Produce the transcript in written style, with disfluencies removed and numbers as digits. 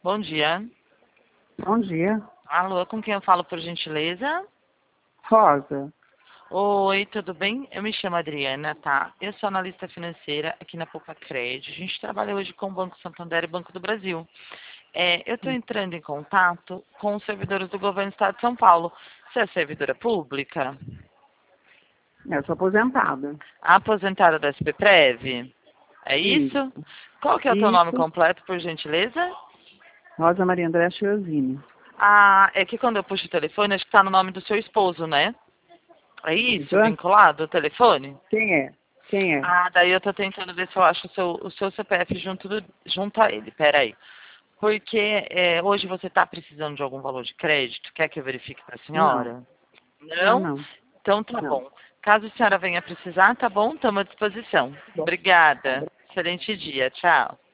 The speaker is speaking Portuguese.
Bom dia. Bom dia. Alô, com quem eu falo, por gentileza? Rosa. Oi, tudo bem? Eu me chamo Adriana, tá? Eu sou analista financeira aqui na Poupa Crédito. A gente trabalha hoje com o Banco Santander e Banco do Brasil. Eu estou entrando em contato com os servidores do governo do Estado de São Paulo. Você é servidora pública? Eu sou aposentada. Aposentada da SPPrev? É Isso. isso? Qual que é o teu nome Isso. completo, por gentileza? Rosa Maria André Chiosini. Ah, é que quando eu puxo o telefone, acho que está no nome do seu esposo, né? É isso, Isso. vinculado ao telefone? Quem é? Quem é? Ah, daí eu tô tentando ver se eu acho o seu CPF junto a ele. Peraí. Porque hoje você está precisando de algum valor de crédito? Quer que eu verifique para a Não. senhora? Não, Não? não. Então tá Não. bom. Caso a senhora venha precisar, tá bom? Estamos à disposição. Bom, tá. Obrigada. Excelente dia. Tchau.